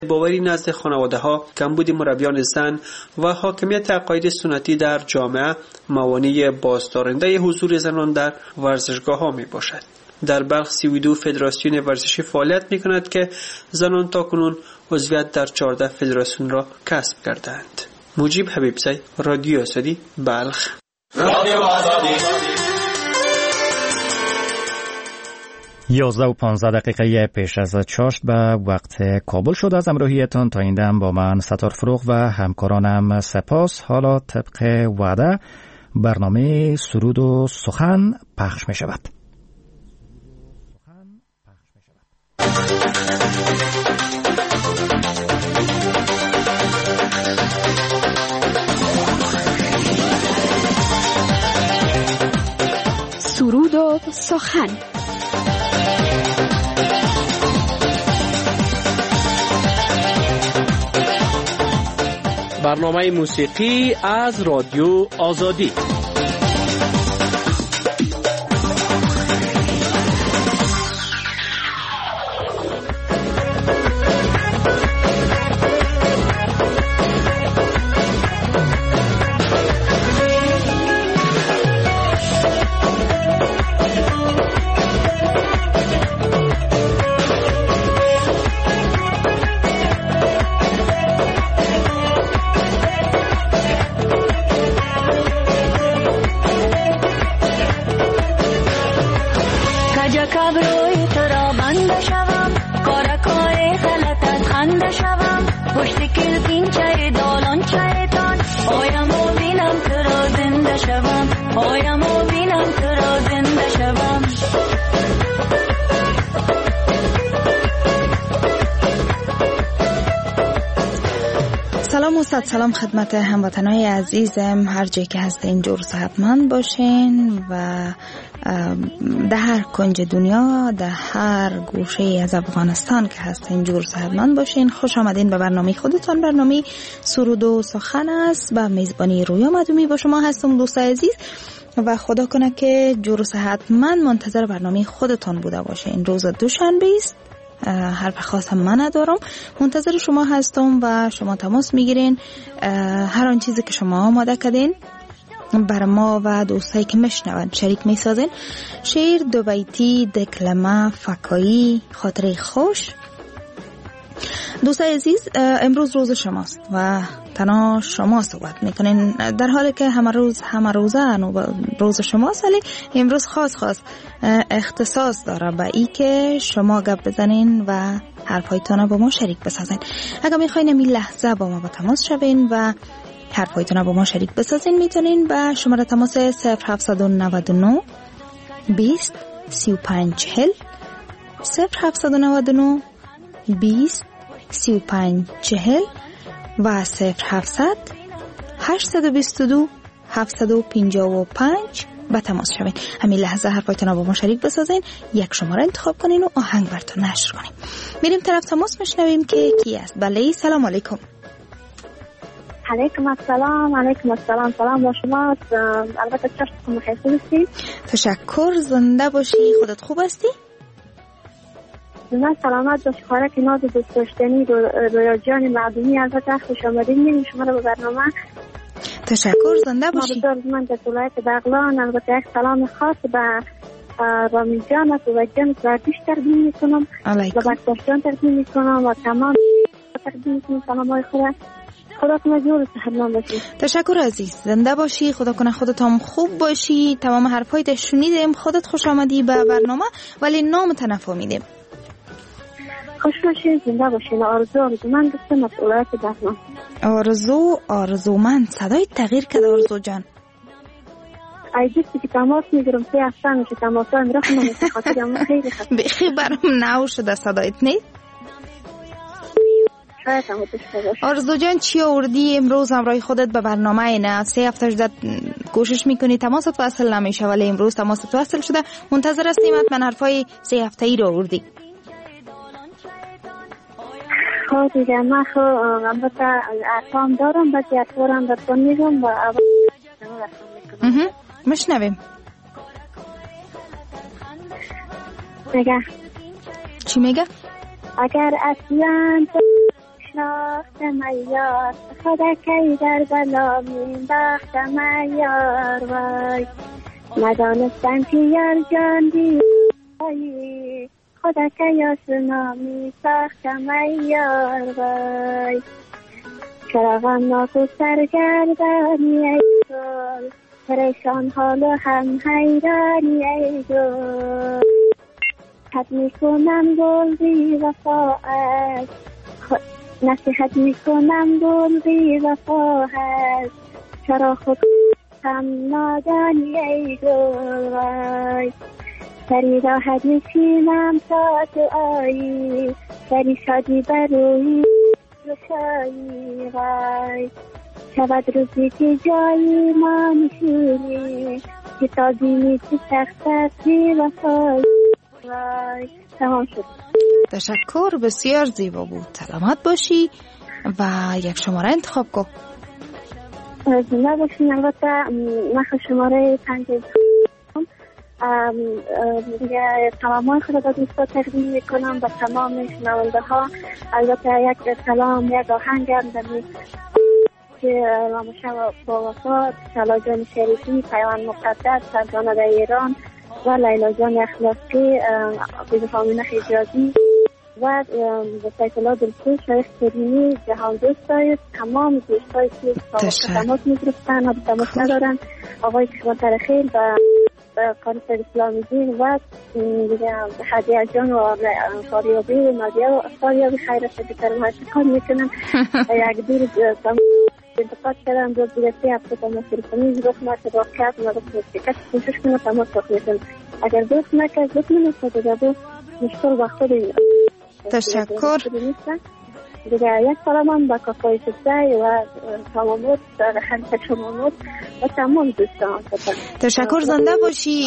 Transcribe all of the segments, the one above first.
باوری نزد خانواده‌ها، کمبود مربیان زن و حاکمیت عقاید سنتی در جامعه موانع بازدارنده حضور زنان در ورزشگاه‌ها میباشد. در بلخ 32 فدراسیون ورزشی فعالیت می‌کند که زنان تاکنون عضویت در 14 فدراسیون را کسب کردند. مجیب حبیبزی، رادیو آزادی، بلخ. رادیو آزادی. 11:15 پیش از چاشت به وقت کابل شد. از همراهیتان تا این دم با من ستار فروغ و همکارانم سپاس. حالا طبق وعده برنامه سرود و سخن پخش می شود. سرود و سخن. برنامه موسیقی از رادیو آزادی. سلام خدمت هموطنای عزیزم، هر جایی که هستین جور صحتمند باشین و در هر کنج دنیا، در هر گوشه از افغانستان که هستین جور صحتمند باشین. خوش آمدین به برنامه خودتان. برنامه سرود و سخن است. به میزبانی رویا مدومی با شما هستم دوستای عزیز و خدا کنه که جور صحتمند منتظر برنامه خودتان بوده باشین. روز دوشنبه است. حرف خاص من ندارم، منتظر شما هستم و شما تماس میگیرین. هر آن چیزی که شما آماده کردین بر ما و دوستایی که میشنون شریک میسازین. شعر، دو بیتی، دکلمه، فکایی، خاطره خوش. دوستای عزیز، امروز روز شماست و تنها شما صحبت میکنین، در حالی که همه روزه روز شماست، ولی امروز خاص اختصاص داره به ای که شما گپ بزنین و حرفایتان با ما شریک بسازین. اگر میخواین این لحظه با ما با تماس شوین و حرفایتان با ما شریک بسازین، میتونین به شماره تماس 0799 20 35 40 0799 20 35 40 و 0700 822 755 به تماس شوین. همین لحظه حرفایتون با ما شریک بسازین، یک شماره انتخاب کنین و آهنگ براتون نشر کنیم. میریم طرف تماس میشنویم که کی است. بله، سلام علیکم. علیکم السلام. علیکم السلام. سلام با شما. البته چشتون بخیر هستی؟ تشکر. زنده باشی. خودت خوب هستی؟ من سلامت باش. خواهر که ناز دوست داشتنی رویا جان معدومی، البته خوش آمدین میگم شما رو به برنامه. تشکر. زنده باشی. من در ولایت بغلان البته یک سلام خاص به رامی جان و جان زردیش تقدیم میکنم و بکتاش جان تقدیم میکنم و تمام تقدیم میکنم سلام های خدا کنه جور صحتمند باشی. تشکر عزیز. زنده باشی. خدا کنه خودت هم خوب باشی. تمام حرفایت شنیدیم. خودت خوش آمدی به برنامه ولی نامت نفهمیدیم. خوش باشین. زنده باشین. آرزومند دوست مسئولیت برنامه. آرزومند. صدای تغییر کرد آرزو جان. ایدیستی که تماس میگیرم 3 هفته میشه تماس ها میرخم نمیشه خاطر همون خیلی خسته بخی برام نو شده صدایت نیست. شاید هم بشته باشه. آرزو جان چی آوردی امروز همراه خودت به برنامه اینه؟ 3 هفته شده کوشش میکنی تماست وصل نمیشه ولی امروز تماست وصل شده. منتظر هستیم حتما حرفای 3 هفته‌ای رو آوردی. خب دیگه من البته ارقام دارم، بعضی ارقام براتون میگم و مشنویم. میگه چی میگه؟ اگر اصلا یار خدا کی در بلا مینداختم یار وای ندانستم که یار جان دیایی خدا کی آسنا میساختم یار وای چراغم ناکو سرگردانی ای گل پریشان حال و هم حیرانی ای گل نصیحت میکنم گل بی وفاست نصیحت میکنم گل بی وفاست چرا خود هم نادانی ای گل وای سری راحت میشینم تا تو آیی سری شادی بروی روشایی وای شود روزی که جایی ما میشینی که تا بینی تو تختت بی وفایی وای تمام شد. تشکر، بسیار زیبا بود. سلامت باشی و یک شماره انتخاب کن. زنده باشین. البته من شماره 5 دیگه سلامای خود را دوستا تقدیم میکنم به تمام شنونده ها. البته یک سلام یک آهنگم دمی که رامشه با وفات سلا جان شریفی پیوان مقدس سرزانه ایران و لیلا جان اخلاقی بیز فامینه حجازی و سیف الله دلسوز شریف کریمی جهان دوست دارید تمام دوستایی که تماس میگرفتن و تماس ندارن آقای کشمانتر خیل و قانون اسلامی دین و هدیه جان و فاریابی و نادیه و فاریابی خیر شدی کرم هرچی کار میکنن یک دیر انتقاد کردن دو دیگه 3 هفته تماس کنید رخ نکرد و کرد و کسی کوشش کنه تماس کنید اگر دوست نکرد دوست نمیشه دیگه مشکل با خود تشکر. دیگه یک سلام با کافای سبزی و تمامات خلیفه شمامات و تمام دوستان. تشکر، زنده باشی.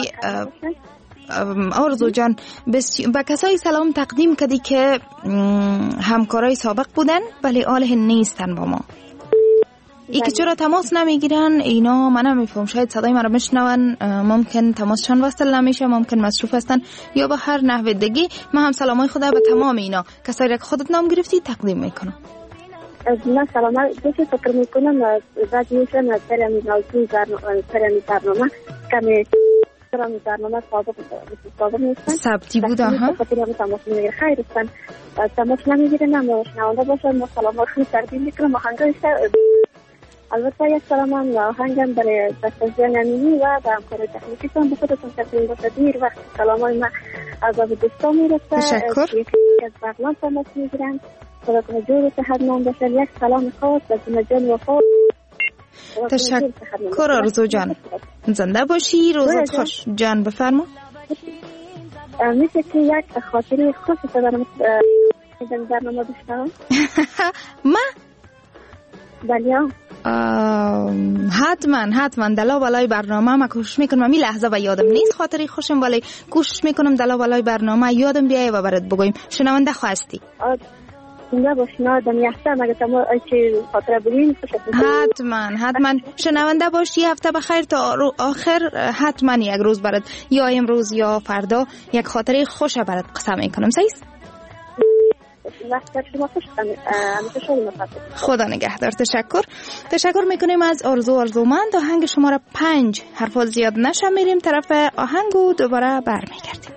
آرزو جان به کسایی سلام تقدیم کردی که همکارای سابق بودن ولی آله نیستن با ما. ای که چرا تماس نمیگیرن اینا من نمیفهم. شاید صدای من رو میشنون، ممکن تماسشان وصل نمیشه، ممکن مصروف هستن یا به هر نحو دیگه. من هم سلامای خدا به تمام اینا کسایی که خودت نام گرفتی تقدیم میکنم. من سلام دوست فکر میکنم بعدیشون پرمی موضوع برنامه کمی برنامه سابق نیستن ثبتی بود. ها تماس میگیرن خیر هستن تماس نمیگیرن اما شنونده باشن ما سلام خیلی تقدیم میکنم. آهنگای البته یک سلام هم آهنگم برای دستجان امینی و به همکار تکنیکی تان به خودتون تقدیم باشه. دیر وقت سلامای من از دوستان میرسه. تشکر. یکی از بغلان تماس میگیرن خدا کنه جور صحت من باشه. یک سلام خاص به جان وفا. تشکر آرزو جان، زنده باشی، روزت خوش. جان بفرما. میشه که یک خاطری خوش برام برنامه بشنوم؟ ما بله حتما دلا بالای برنامه ما کوشش میکنم. این لحظه و یادم نیست خاطری خوشم ولی کوشش میکنم دلا بالای برنامه یادم بیایه و برات بگویم. شنونده خواستی زنده باشین آدم یحتم اگه تمام چی خاطره بگین حتما شنونده باشی. هفته بخیر تا آخر. حتما یک روز برات یا امروز یا فردا یک خاطره خوش برات قسم میکنم. سعیس خدا نگهدار. تشکر میکنیم از آرزومند. آهنگ شماره 5 حرفا زیاد نشه میریم طرف آهنگ و دوباره برمیگردیم.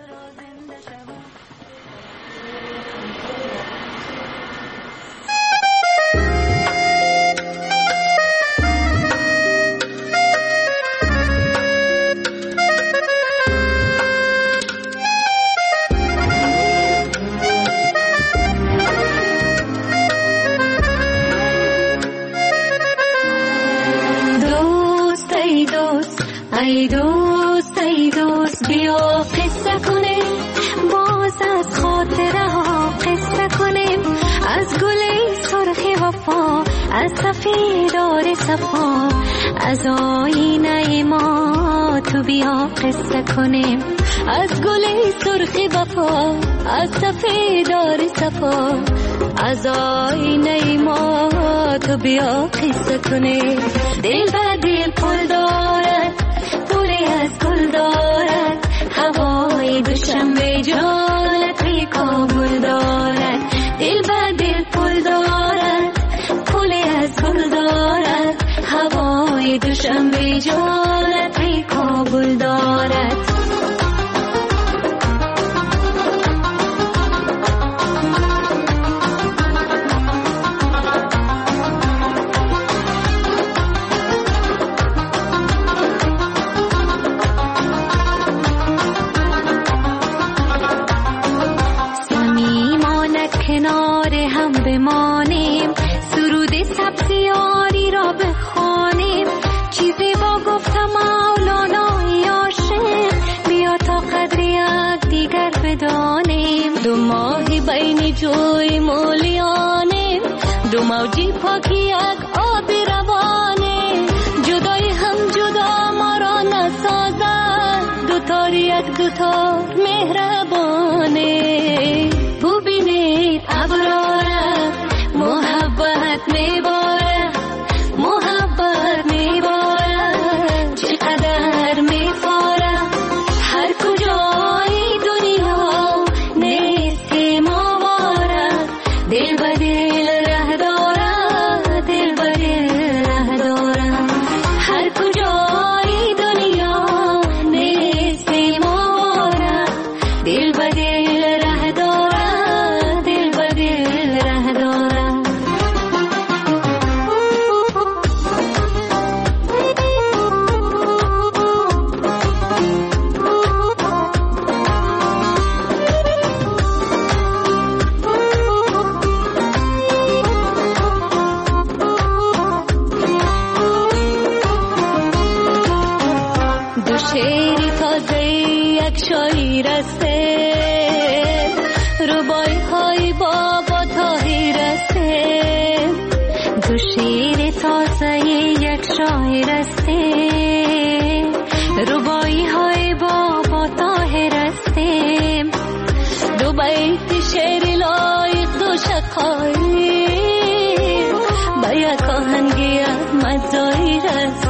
ای دوست بیا قصه کنیم باز از خاطره ها قصه کنیم از گل سرخ وفا از سفیدار صفا از آینه ما تو بیا قصه کنیم از گل سرخ وفا از سفیدار صفا از آینه ما تو بیا قصه کنیم. دل به دل پل دارد پولی از گل دارد هوای دوشنبه جانت بی کابل دارد. دل به دل پل دارد پول هوای دوشنبه جانت کابل دارد. کنار هم بمانیم، سرود سبزیاری را بخوانیم. چیزی با گفتم مولانای عاشق، بیا تا قدر یک دیگر بدانیم. دو ماهی بین جوی مولیانیم، دو موجی پاکی یک آب روانیم. جدای هم جدا ما را نسازد، دو تار یک دو تار مهربانیم. ببینید ابراره محبت میباره، محبت میباره، چقدر میفاره. هر کجای دنیا نیستیم آواره، دل به دل ره داره، دل به دل ره داره. هر کجای دنیا نیستیم آواره، دل به دل ره داره. شاعر است ربای های بابا طاهر است. دو شعر تازه یک شاعر است، ربای های بابا طاهر است. دو بیت شعر لایق دو شقایق، با یک آهنگی احمد ظاهر است.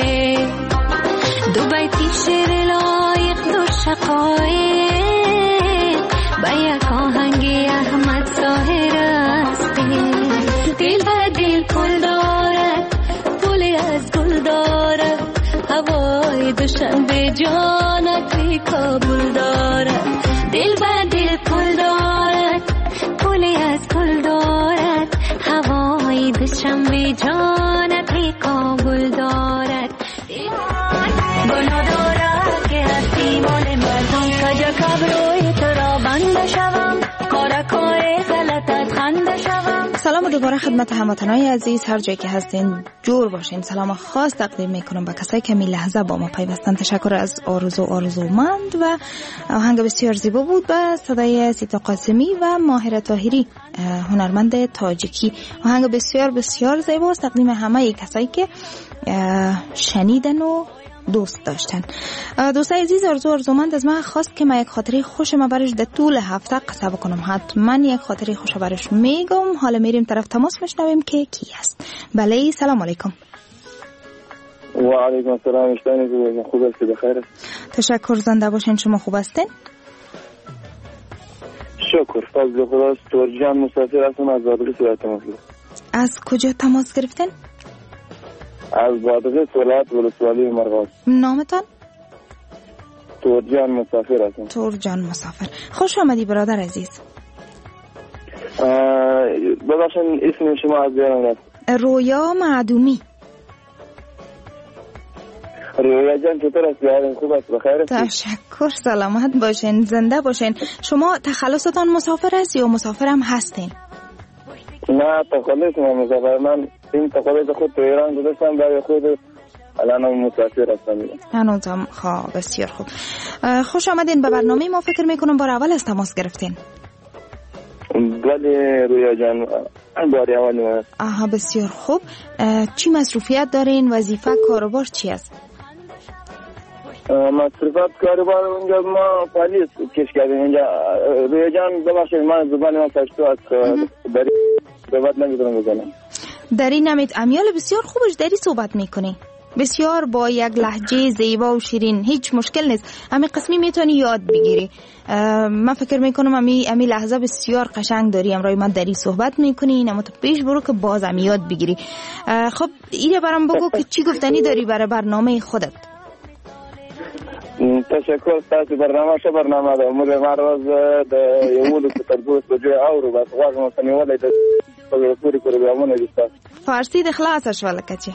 دو بیت شعر لایق دو شقایق، با یک آهنگی احمد ظاهر است. دل به دل پل دارد، پلی از گل دارد، هوای دوشنبه جانت کابل دارد. دل به دل پل دارد، پلی از گل دارد، هوای دوشنبه جانت کابل دارد. گلا دارد که هستی مال مردم، کجا کبروی تو را بنده شوم، کارکای غلطت خنده شوم. سلام دوباره خدمت هموطنان عزیز، هر جایی که هستین جور باشین. سلام خاص تقدیم میکنم به کسایی که می لحظه با ما پیوستن. تشکر از آرزومند و آهنگ بسیار زیبا بود به صدای سیتا قاسمی و ماهر طاهری هنرمند تاجیکی. آهنگ بسیار بسیار زیبا تقدیم همه کسایی که شنیدن و دوست داشتن. دوستای عزیز، آرزومند از من خواست که من یک خاطره خوش ما برش در طول هفته قصه بکنم. حتما یک خاطره خوش برش میگم. حالا میریم طرف تماس میشنویم که کی است. بله، سلام علیکم. و علیکم السلام. اشتانی خوب هستی؟ بخیر. تشکر، زنده باشین. شما خوب هستین؟ شکر، فضل خداست. تورجان مسافر هستم از بادغیس تماس گرفتم. از کجا تماس گرفتین؟ از بادغیس ولایت ولسوالی مرغاب. نامتان؟ تورجان مسافر هستم. تورجان مسافر، خوش آمدی برادر عزیز. ببخشید اسم شما از بیارم رفت. رویا معدومی. رویا جان چطور است؟ بیارم خوب است؟ بخیر است؟ تشکر، سلامت باشین، زنده باشین. شما تخلصتان مسافر است یا مسافر هم هستین؟ نه، تخلص من مسافر. من این تخلص خود تو ایران گذاشتم برای خود، الان مسافر هستم. هنوزم خواه، بسیار خوب. خوش آمدین به برنامه ما. فکر میکنم بار اول از تماس گرفتین. ولی رویا جان باری اول من. آها، بسیار خوب. چی مصروفیت دارین؟ وظیفه، کاروبار چی است؟ مصروفات کاروبار اونجا ما پالیس کش کردیم اینجا. رویا جان ببخشید من زبان ما پشتو است، دری صحبت نمیتونم بزنم. دری نمید؟ امیال بسیار خوبش دری صحبت میکنی. بسیار با یک لهجه زیبا و شیرین، هیچ مشکل نیست. همین قسمی میتونی یاد بگیری. من فکر میکنم همین لحظه بسیار قشنگ داری، امروز من داری صحبت میکنی، اما تو پیش برو که باز هم یاد بگیری. خب اینه برام بگو که چی گفتنی داری برای برنامه خودت؟ تشکر تاسو برنامه ده موږ ماروز د یوولو تر 2 بجې اورو بس غواړم چې نیولې د پوری پروګرامونه دي. فارسی د خلاص شول کچې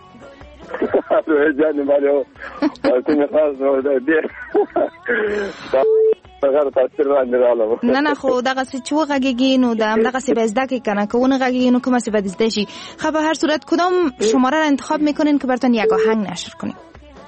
جاني مالو کوم خلاص دی هغه تاثیر باندې رااله. نه خو دغه څه چې وغږیږي نو دغه څه به زده کې کنه، که ونه غږیږي نو کومه څه به زده شي. خو به هر صورت کدام شماره را انتخاب میکنین که براتون یک آهنگ نشر کنیم؟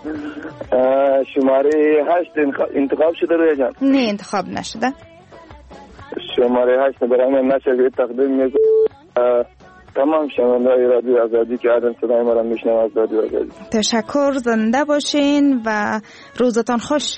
شماره 8 انتخاب شده روی جان؟ نه انتخاب نشده. شماره 8 برای من نشر تقدیم میکنم تمام شنوندگان رادیو آزادی که آدم صدای ما را میشنوند از رادیو آزادی. تشکر، زنده باشین و روزتان خوش.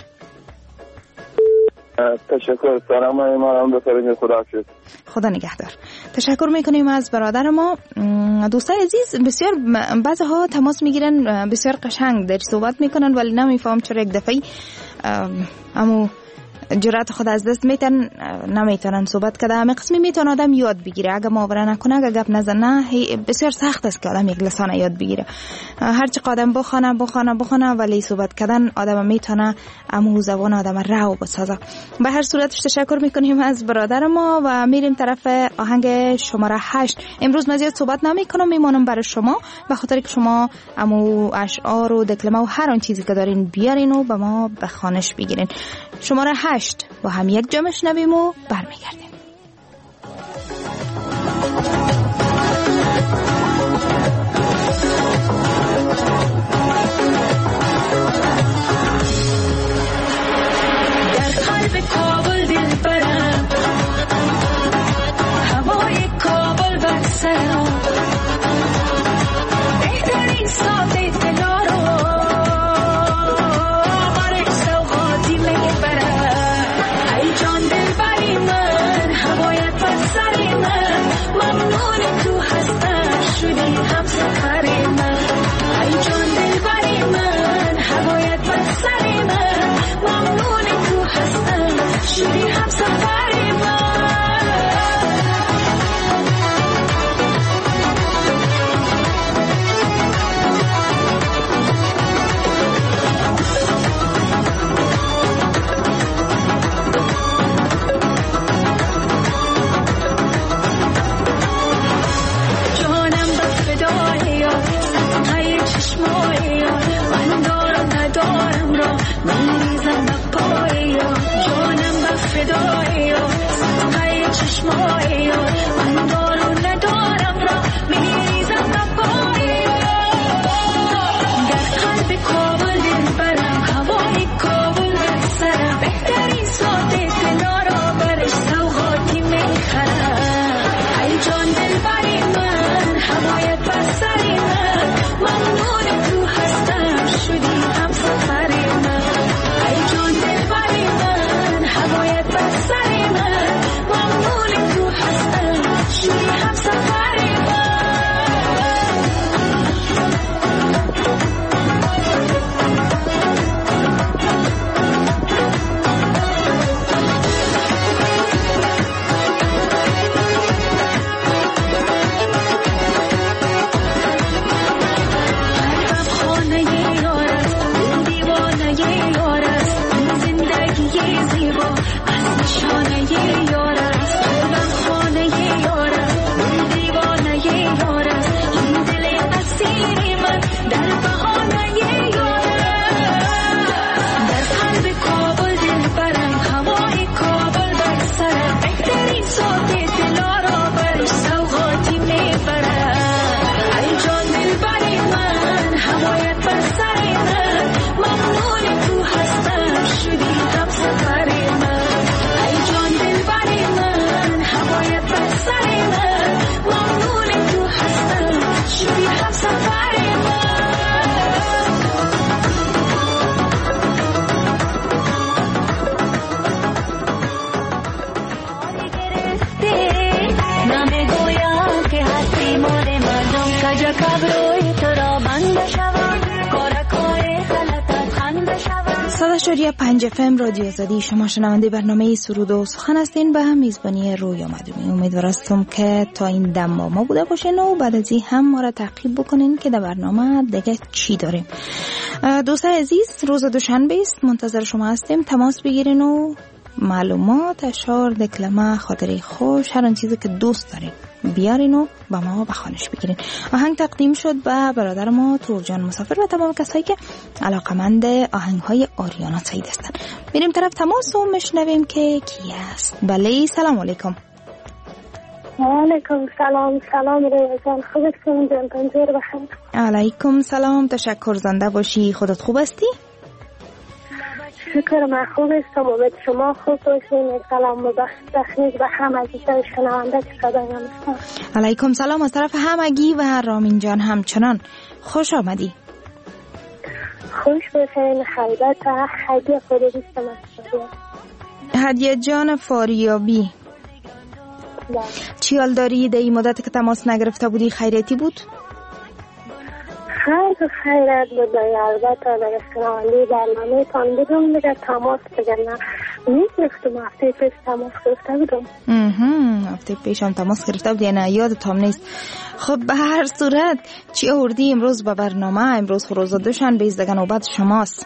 تشکر، سلام ما هم بفرمایید. خداحافظ. خدا نگهدار. تشکر میکنیم از برادر ما. دوستان عزیز، بسیار بعضی ها تماس میگیرن، بسیار قشنگ در صحبت میکنن ولی نمیفهم چرا یک دفعه اما جرأت خود از دست میتن، نمیتونن صحبت کنه. همه قسمی میتونه آدم یاد بگیره، اگه ماوره نکنه، اگه گپ نزنه بسیار سخت است که آدم یک لسانه یاد بگیره. هر چی آدم بخونه ولی صحبت کردن آدم میتونه امو زبان آدم رو بسازه. به هر صورتش تشکر میکنیم از برادر ما و میریم طرف آهنگ شماره 8. امروز مزید صحبت نمیکنم، میمونم برای شما به خاطر که شما امو اشعار و دکلمه و هر آن چیزی که دارین بیارین و به ما به خوانش بگیرین. شماره 8 با هم یک جا میشنویم و برمیگردیم. در قلب کابل دل برم، هوای کابل بر سرم، بهترین ساده دلا رو برای سوغاتی میبرم. ای جان دل بری من، هوایت بر سر من، ممنون تو هستم شدی هم سفر من. ای جان دل بری من، هوایت بر سر من، ممنون تو هستم شدی هم سفر من. 101.5 FM رادیو آزادی. شما شنونده برنامه سرود و سخن هستین به میزبانی رویا مدومی. امیدوارم که تا این دم با ما بوده باشین و بعد از این هم ما را تعقیب بکنین که در برنامه دیگه چی داریم. دوستان عزیز، روز دوشنبه است، منتظر شما هستیم. تماس بگیرین و معلومات، اشعار، دکلمه، خاطره خوش، هر آن چیزی که دوست دارین بیارین و با ما بخوانش بگیرین. آهنگ تقدیم شد به برادر ما تورجان مسافر و تمام کسایی که علاقمند آهنگ‌های آریانا سعید هستن. میریم طرف تماس و میشنویم که کی است. بله، سلام علیکم. علیکم سلام. سلام ریاضان، خوبتون؟ جان پنجر بخیر. علیکم سلام، تشکر. زنده باشی. خودت خوب هستی؟ شکر، من خوب هستم. امید شما خوب باشین. سلام و تخنیک به همه عزیزان شنونده که صدای من هستن. علیکم سلام از طرف همگی و رامین جان همچنان. خوش آمدی. خوش باشین. البته هدیه فاریابی هدیه جان فاریابی. چی حال داری؟ در این مدت که تماس نگرفته بودی خیریتی بود؟ خیرت بود. البته در شنونده برنامه تان بودم دیگر تماس بگرم میگرفتم. هفته پیش تماس گرفته بودم. هفته پیش هم تماس گرفته بودی؟ نه یادتم نیست. خب به هر صورت چی آوردی امروز به برنامه؟ امروز روز دوشنبه است، دیگه نوبت شماست.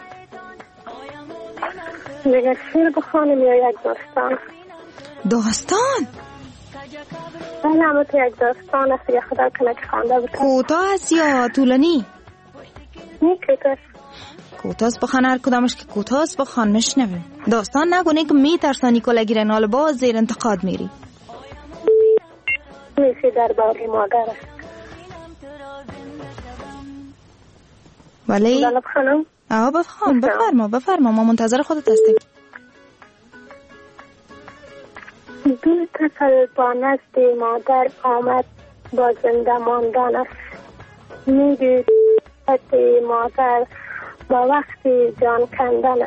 دیگه شعر بخوانیم یا یک داستان؟ داستان؟ بله، اما تو یک داستان است که خدا کنه که خوانده بودم. کوتاه است یا طولانی؟ کوتاه. کوتاه است، بخوان. هر کدامش که کوتاه است بخوان میشنویم. داستان نگونی که میترسانی کلا گیرن، حالا باز زیر انتقاد میری. میسی در باری مادر است. ولی بله بخوانم؟ بخوان. بفرما ما منتظر خودت هستیم. دو طفل با نزد مادر آمد با زنده ماندنش. میدید مادر با وقت جان کندنش.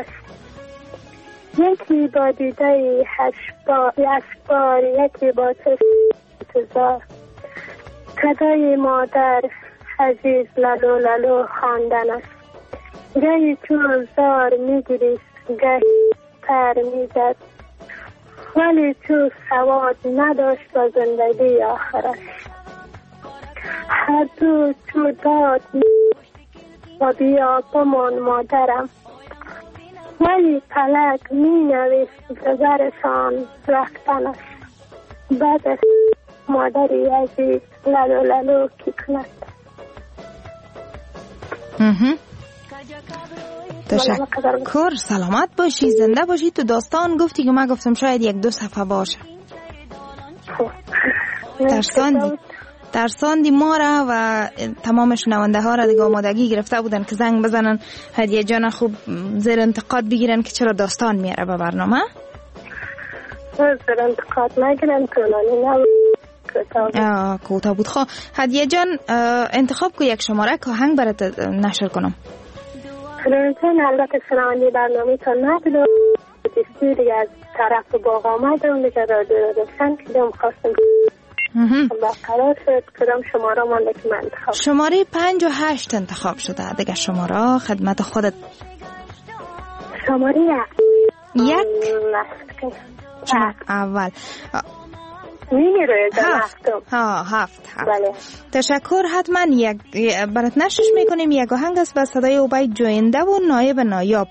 یکی با دیده اشبار، یکی با انتظار. صدای مادر عزیز لالو لالو خواندنش. گهی چون زار میگریست، گهی پر میزد، ولی تو سواد نداشت با زندگی آخرش. هر دو تو داد و بیا بمان مادرم، ولی پلک می نویست گذرشان رفتنش. بعد از مادری عزیز لالو لالو کی کند. تشکر. سلامت باشی، زنده باشی. تو داستان گفتی که من گفتم شاید یک دو صفحه باشه. ترساندی ما را و تمام شنونده ها را دیگه آمادگی گرفته بودن که زنگ بزنن هدیه جان خوب زیر انتقاد بگیرن که چرا داستان میاره به برنامه. زیر انتقاد نگیرن، طولانی نبود، کوتاه بود. خواه هدیه جان انتخاب که یک شماره که آهنگ برات نشر کنم. رنجان البته شنونده برنامه تا نبود دیستی دیگه از طرف باغ آمدم دیگه رادیو رو داشتن که دیم خواستم برقرار شد کدام شماره مانده که من انتخاب. شماره 58 انتخاب شده دیگه. شماره خدمت خودت. شماره یک اول هفت. بله. تشکر. حتما یک برات نشش میکنیم. یک آهنگ است با صدای عبید جوینده و نایب نایاب.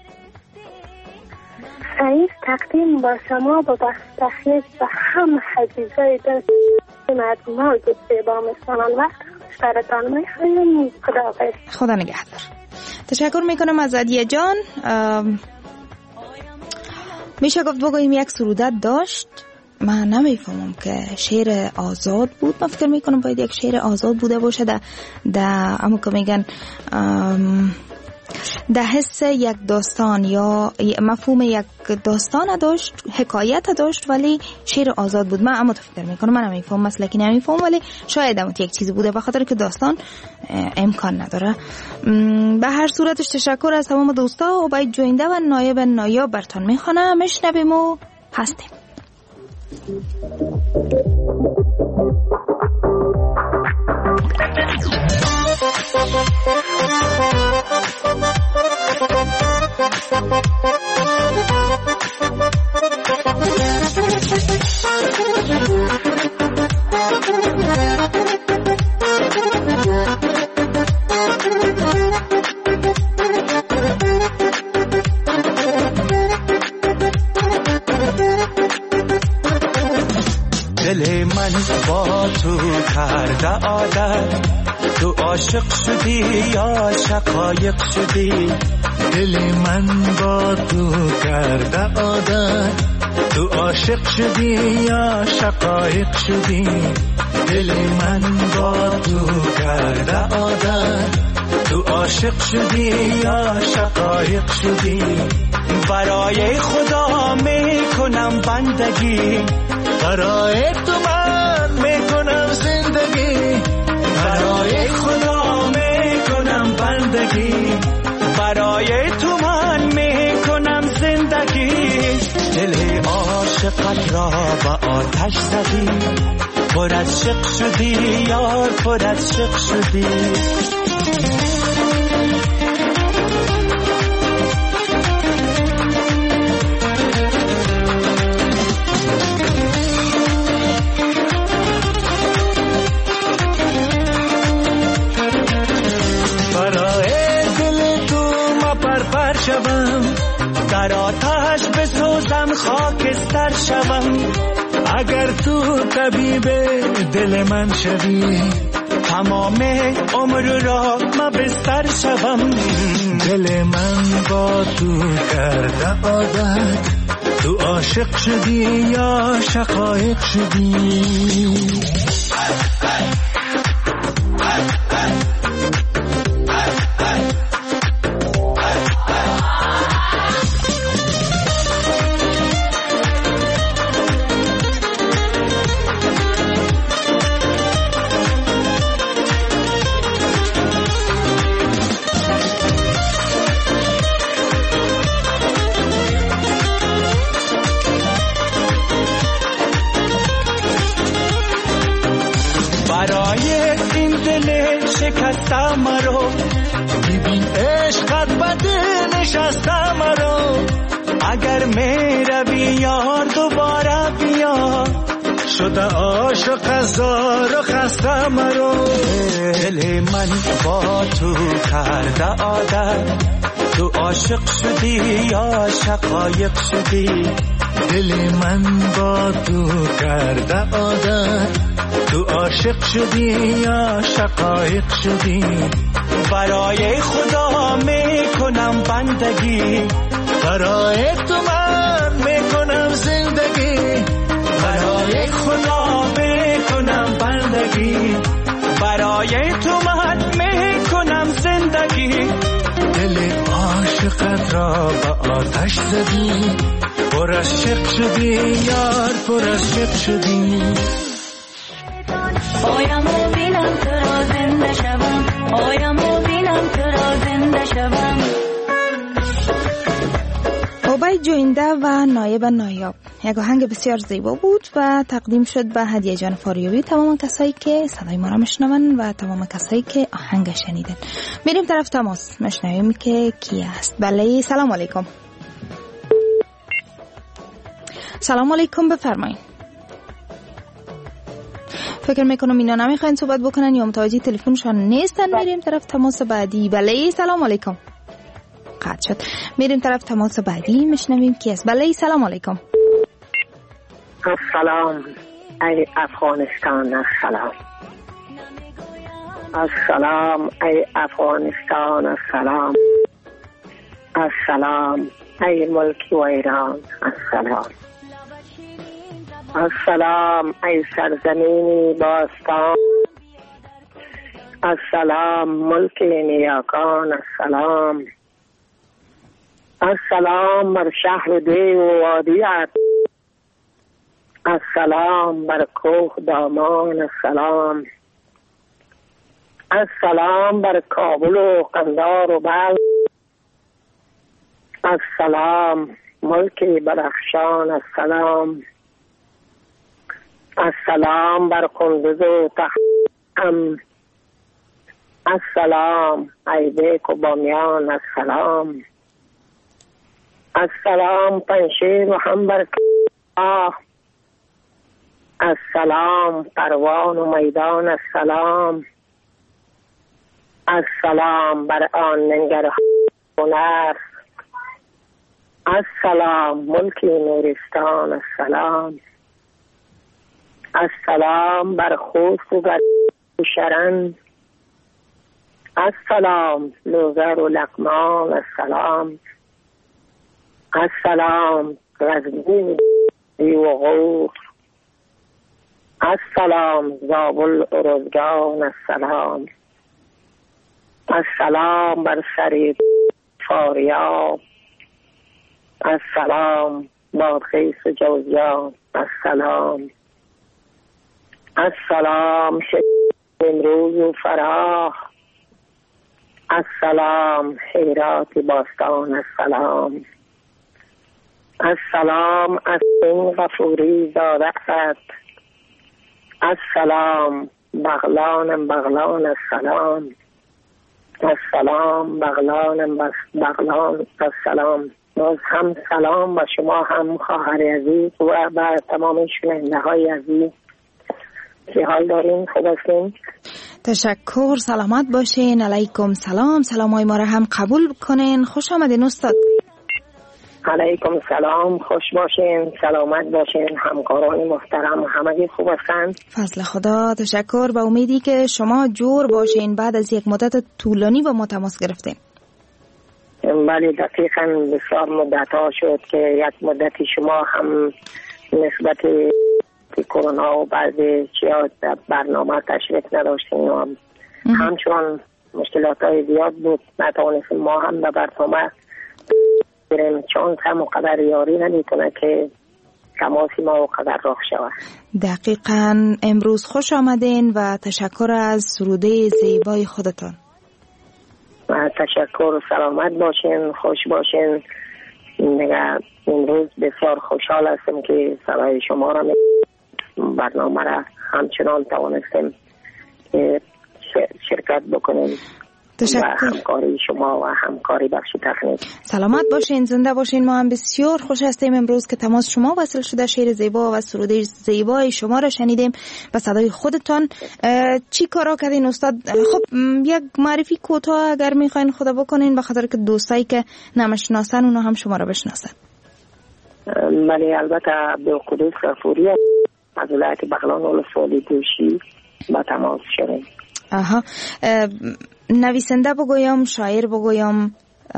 سعید تقدیم با شما با تخلیص به هم حجیزای دست مردمان گفته با مثلا وقت خوشترتان میخواییم. خدا نگهدار. تشکر میکنم از هدیه جان. میشه گفت بگوییم یک سرودت داشت. من نمیفهمم که شعر آزاد بود. من فکر میکنم باید یک شعر آزاد بوده باشه در اما که میگن ده حس یک داستان یا مفهوم یک داستان داشت، حکایت داشت، ولی شعر آزاد بود. من اما فکر میکنم، من نمیفهمم، مسلکی نمیفهمم، ولی شاید هم یک چیزی بوده بخاطر که داستان امکان نداره. به هر صورتش تشکر از تمام دوستا. و باید جوینده و نایب نایاب براتون میخوانم. میشنویم و هستیم. کرده عادت، تو عاشق شدی یا شقایق شدی؟ دل من با تو کرده عادت، تو عاشق شدی یا شقایق شدی؟ دل من با تو کرده عادت، تو عاشق شدی یا شقایق شدی؟ برای خدا میکنم بندگی، برای تو من میکنم زندگی، برای خدا میکنم بندگی، برای تو من میکنم زندگی. دل عاشقت را به آتش زدی، پر از شق شدی یار، پر از شق شدی. در آتش بسوزم خاکستر شوم، اگر تو طبیب دل من شوی، تمام عمر را ما بستر شوم. دل من با تو کرده عادت، تو عاشق شدی یا شقایق شدی؟ شکسته مرو، ببین عشقت بده نشسته مرو. اگر میروی یار دوباره بیا، شده عاشق هزار و خسته مرو. دل من با تو کرده عادت، تو عاشق شدی یا شقایق شدی؟ دل من با تو کرده عادت، تو عاشق شدی یا شقایق شدی؟ برای خدا میکنم بندگی، برای تو من میکنم زندگی، برای خدا میکنم بندگی، برای تو من میکنم زندگی. دل عاشقت را به آتش زدی، پر از شق شدی یار، پر از شق شدی. آیامو بینم تو را زنده شوم، آیامو بینم تو را زنده شوم. عبید جوینده و نایب نایاب یک آهنگ بسیار زیبا بود و تقدیم شد به هدیه جان فاریابی، تمام کسایی که صدای ما را میشنون و تمام کسایی که آهنگ شنیدن. میریم طرف تماس، میشنویم که کی است. بله سلام علیکم. سلام علیکم، بفرمایید. فکر میکنم اینا نمیخواین صحبت بکنن یا متوجه تلفنشان نیستن. میریم طرف تماس بعدی. بله سلام علیکم. قطع شد. میریم طرف تماس بعدی، میشنویم کی است. بله سلام علیکم. السلام ای افغانستان، السلام. السلام ای افغانستان، السلام. السلام ای ملک و ایران، السلام. السلام ای سرزمینی باستان، السلام ملک نیاکان، السلام. السلام بر شهر دی و وادیت، السلام بر کوه دامان، السلام. السلام بر کابل و قندار و بلخ، السلام ملک بدخشان، السلام. السلام بر کندوز و تخم، السلام ای بیک و بامیان، السلام. السلام پنشیر و هم بر السلام پروان و میدان، السلام. السلام بر آن ننگرهار، السلام ملک نورستان، السلام. السلام بر خوست و شرن السلام لوزر و لقمان السلام السلام غزنی و غور السلام زابل ارزگان السلام السلام بر سر فاریاب السلام بادخیس جوزیان السلام السلام امروز و فراخ السلام حیرات باستان السلام السلام از این غفوری زادت السلام بغلان بغلان السلام السلام بغلان بغلان السلام. باز هم سلام و شما هم خواهر عزیز و بر تمام شنونده های عزیز که حال دارین؟ خوب هستین؟ تشکر، سلامت باشین. علیکم سلام. سلامای ما را هم قبول کنین. خوش آمدین استاد. علیکم سلام، خوش باشین، سلامت باشین. همکاران محترم همگی خوب هستن؟ فضل خدا. تشکر. با امیدی که شما جور باشین. بعد از یک مدت طولانی با ما تماس گرفتین. بله دقیقاً بسیار مدت ها شد که یک مدتی شما هم نسبت کرونا و بعضی چیات برنامه تشریف نداشتین و همچنان مشکلات های زیاد بود، نتوانستیم ما هم به برنامه بریم چون هم قدر یاری نمیتونه که تماسی ما و قدر راه شود. دقیقاً. امروز خوش آمدین و تشکر از سروده زیبای خودتان. تشکر، سلامت باشین، خوش باشین. امروز بسیار خوشحال هستم که صدای شما را برنامه را همچنان توانستیم شرکت بکنیم. تشکر. و همکاری شما و همکاری بخش تکنیک. سلامت باشین، زنده باشین. ما هم بسیار خوش هستیم امروز که تماس شما وصل شده. شعر زیبا و سروده زیبای شما را شنیدیم و صدای خودتان. چی کارا کردین استاد؟ خب یک معرفی کوتاه اگر میخواین خدا بکنین به خاطر که دوستایی که نمیشناسن اونا هم شما را بشناسن. بله البته عبدالقدوس غفوری از ولایت بغلان ولسوالی دوشی با تماس شدیم. آها. نویسنده بگویم، شاعر بگویم،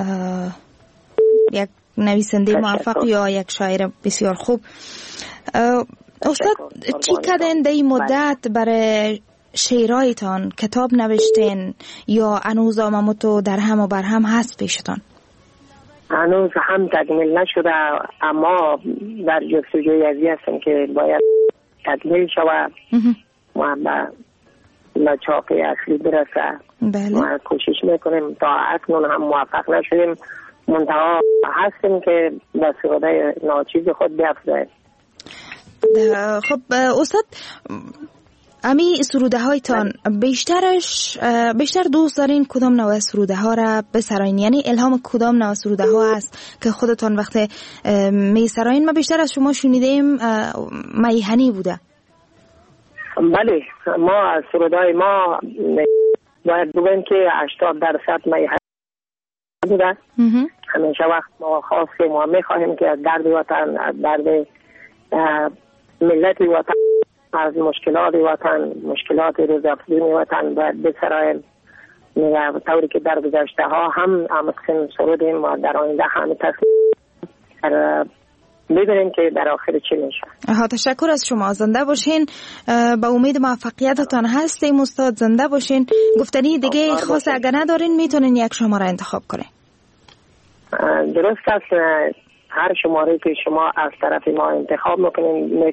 یک نویسنده موفق یا یک شاعر بسیار خوب؟ استاد چی کردین در این مدت برای شعرهایتان؟ کتاب نوشتین یا هنوز آمامتو در هم و بر هم هست پیشتان؟ هنوز هم تکمیل نشده اما در جستجوی ازی هستم که باید تکمیل شود و به چاقی اصلی برسه. بله. ما کوشش میکنیم، تا اکنون هم موفق نشدیم، منتها هستیم که به سروده ناچیز خود بیافزاییم. خب استاد امی سروده هایتان بیشتر دوست دارین کدام نوع سروده ها را بسراین؟ یعنی الهام کدام نوع سروده ها است که خودتان وقت می سراین؟ ما بیشتر از شما شنیدیم میهنی بوده. بله ما از سرودای ما باید بگویم که 80% میهنی بوده. همیشه وقت ما خواستیم و میخواهیم که از درد وطن، از درد ملت وطن، از مشکلات وطن، مشکلات روزافزون وطن باید بسرایم. طوری که در گذشته ها هم قسم سرودیم و در آینده هم تصمیم ببینیم که در آخر چی میشه. تشکر از شما. زنده باشین. با امید موفقیتتان هستیم استاد. زنده باشین. گفتنی دیگه خاص اگر ندارین میتونین یک شماره انتخاب کنین. درست است. هر شماره که شما از طرف ما انتخاب میکنین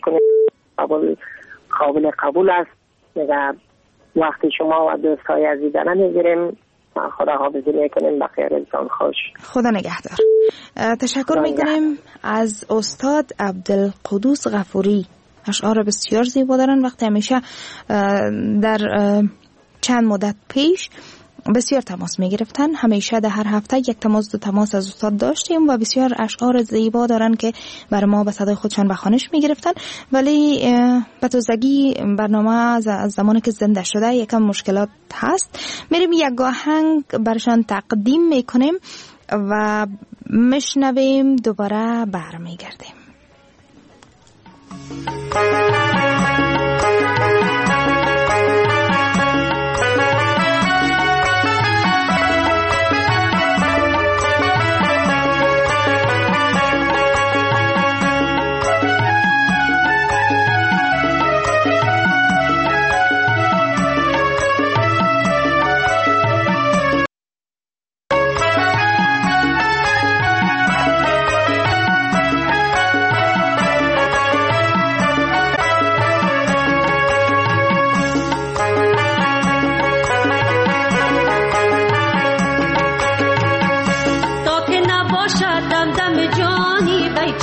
قابل قبول است. وقتی شما و دوستای عزیز نمیگیریم. خدا حافظی میکنیم. بخیر روزتان خوش. خدا نگهدار. تشکر میکنیم از استاد عبدالقدوس غفوری. اشعار بسیار زیبا دارن. وقتی همیشه در چند مدت پیش بسیار تماس میگرفتن. همیشه در هر هفته یک تماس دو تماس از استاد داشتیم و بسیار اشعار زیبا دارن که برای ما به صدای خودشان به خوانش میگرفتن. ولی به تازگی برنامه از زمانی که زنده شده یکم مشکلات هست. میریم یک آهنگ برشان تقدیم میکنیم و میشنویم. دوباره برمیگردیم.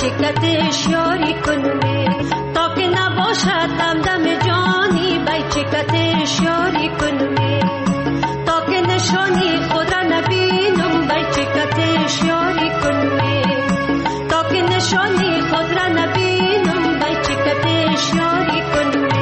چکتش یاری کنمی تا که نباشد دم جانی بی چکتش یاری کنمی تا که نشانی خود را نبینم بی چکتش یاری کنمی تا که نشانی خود را نبینم بی چکتش یاری کنمی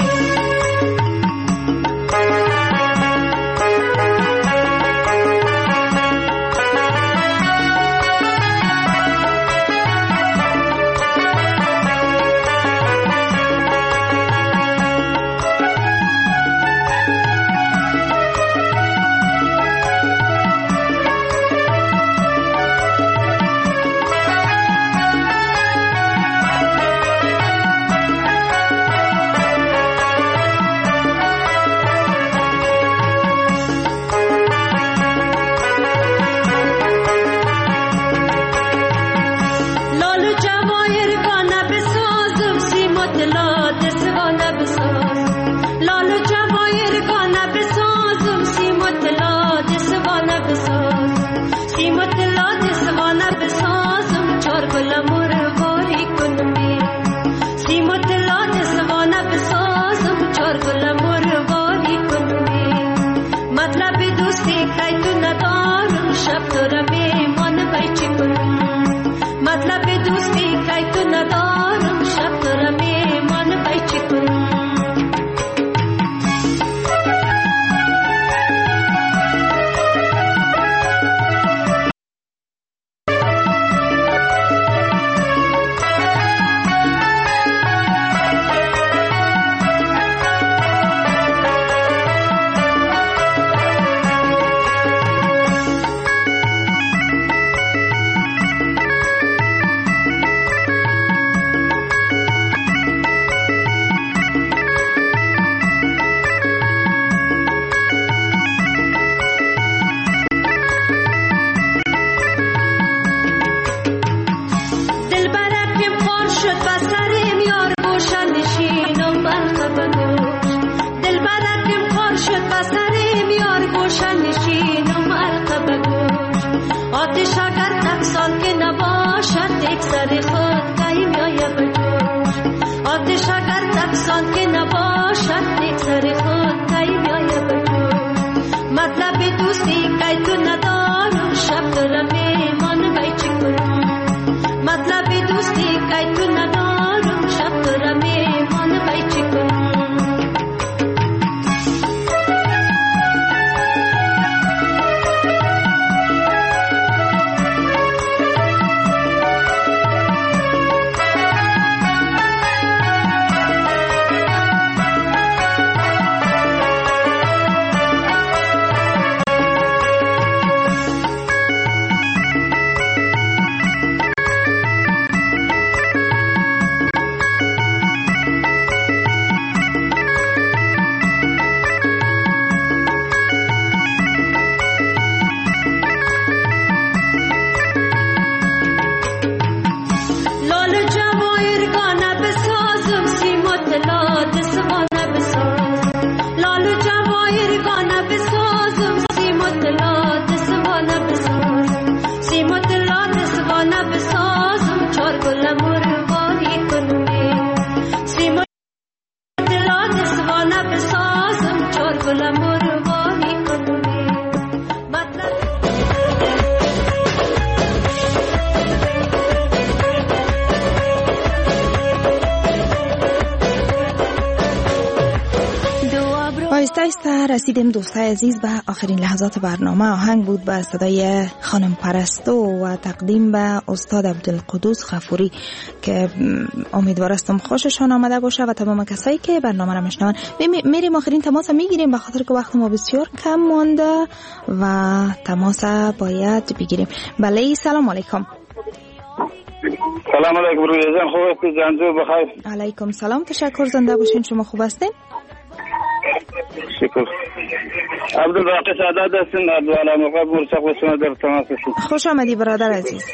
رسیدیم دوستای عزیز به آخرین لحظات برنامه. آهنگ بود به صدای خانم پرستو و تقدیم به استاد عبدالقدوس غفوری که امیدوارستم خوششان آمده باشه و تمام کسایی که برنامه را میشنون. میریم آخرین تماس میگیریم به خاطر که وقت ما بسیار کم مانده و تماس باید بگیریم. بله سلام علیکم. سلام علیکم روی جان، خوب هستی؟ جانجو بخیر؟ علیکم سلام، تشکر، زنده باشین. شما خوب هستین؟ شکر. عبدالباقی سعادت هستین؟ عبدالعلا مقاب مرچق و شما در تماس هستین. خوش آمدی برادر عزیز.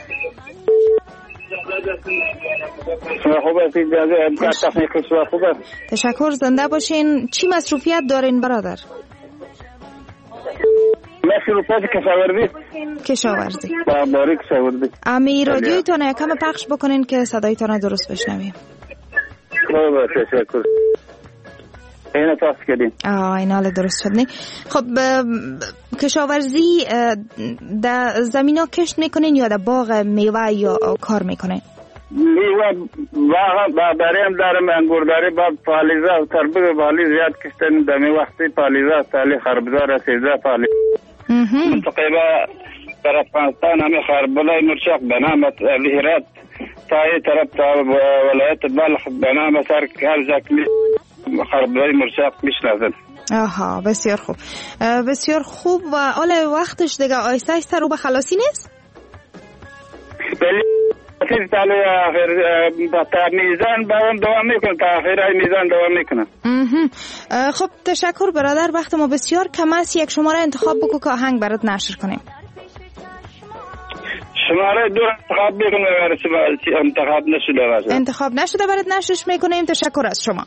شما خوب هستید؟ امکان تکنیک شما خوب است؟ تشکر، زنده باشین. چی مصروفیت دارین برادر؟ مثل شروفات کشاورزی باری کشاورزی. امی رادیویتون یکم پخش بکنین که صدایتون درست بشنویم. تشکر. این پاس کردیم. این حال درست شد. خب کشاورزی در زمینا کشت میکنین یا در باغ میوه یا کار میکنین؟ میوه باغ داریم، دارم انگور داریم، بعد پالیزه و تربیت پالیز زیاد کشتن. دمی وقتی پالیزه سالی خربزه رسیزه پالیز تقریبا در افغانستان همه خربلای مرشق بنامت هرات تای طرف تا ولایت بلخ بنام سر هر جاکلی خربلای مرشق میشناسن. آها بسیار خوب، بسیار خوب. و حالا وقتش دیگه آیسته آیسته رو به خلاصی نیست؟ بله تالی آخر تا میزان باون دوام میکنه، تا آخر میزان دوام میکنه. خب تشکر برادر، وقت ما بسیار کم است. یک شماره انتخاب بکو که آهنگ برات نشر کنیم. شماره دو انتخاب بکنیم، انتخاب نشده باشه. انتخاب نشده برات نشرش میکنیم. تشکر از شما.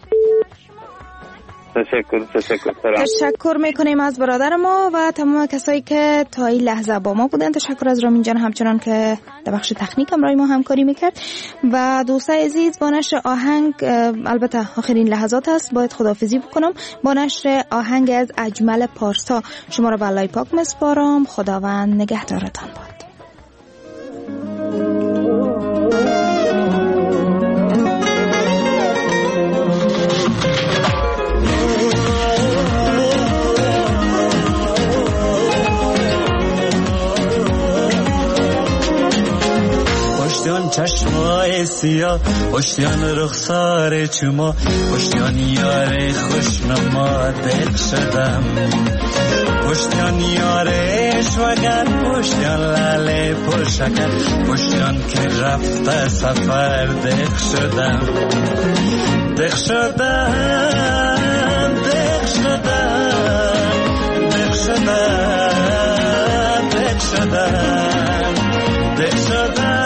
تشکر میکنیم از برادر ما و تمام کسایی که تا این لحظه با ما بودن. تشکر از رامین جان همچنان که در بخش تکنیک همراه ما همکاری میکرد. و دوستای عزیز با نشر آهنگ، البته آخرین لحظات است، باید خداحافظی بکنم. با نشر آهنگ از اجمل پارسا شما را به الله پاک میسپارم. خداوند نگهدارتان باد. پشتیان چشمای سیاه، پشتیان رخسار چما، پشتیان یار خوشنما دل شدم، پشتیان یار اشوگر، پشتیان لاله پرشکر، پشتیان که رفته سفر دل شدم، دل شدم، دل شدم، دل شدم، دل شدم، دل شدم،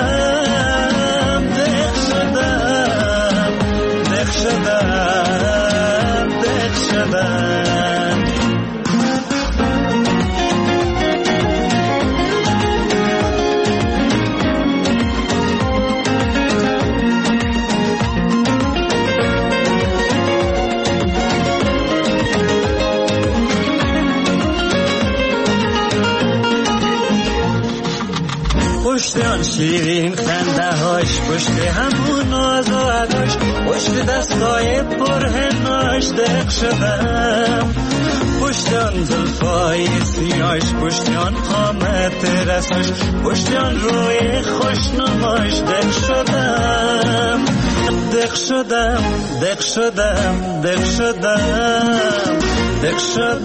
پشت شیرین خنده هاش، پشت همون آزاداش، پشت دستای پرهناش دق شدم، پشت آن زلفای سیاش، پشت آن قامت رساش، پشت آن روی خوشنماش دق شدم، دق شدم، دق شدم، دق شدم، دق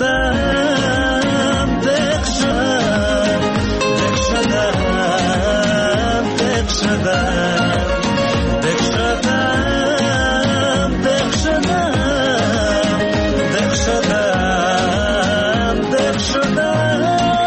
شدم، دق شدم، دق شدم، دق شدم، دق شدم، دق شدم، دق شدم، دق شدم.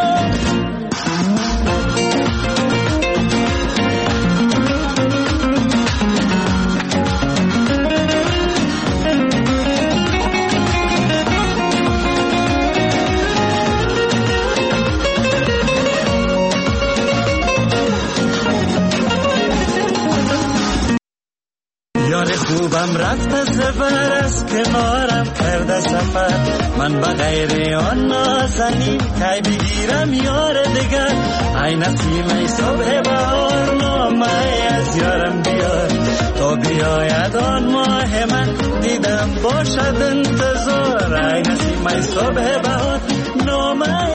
خوبم رفت سفر از کنارم کرده سفر، من با غیر آن نازنین کی بگیرم یار دیگر، ای نسیم صبح بهار نامه از یارم بیار، تا بیاید آن ماه من دیدم باشد انتظار، ای نسیم صبح بهار نامه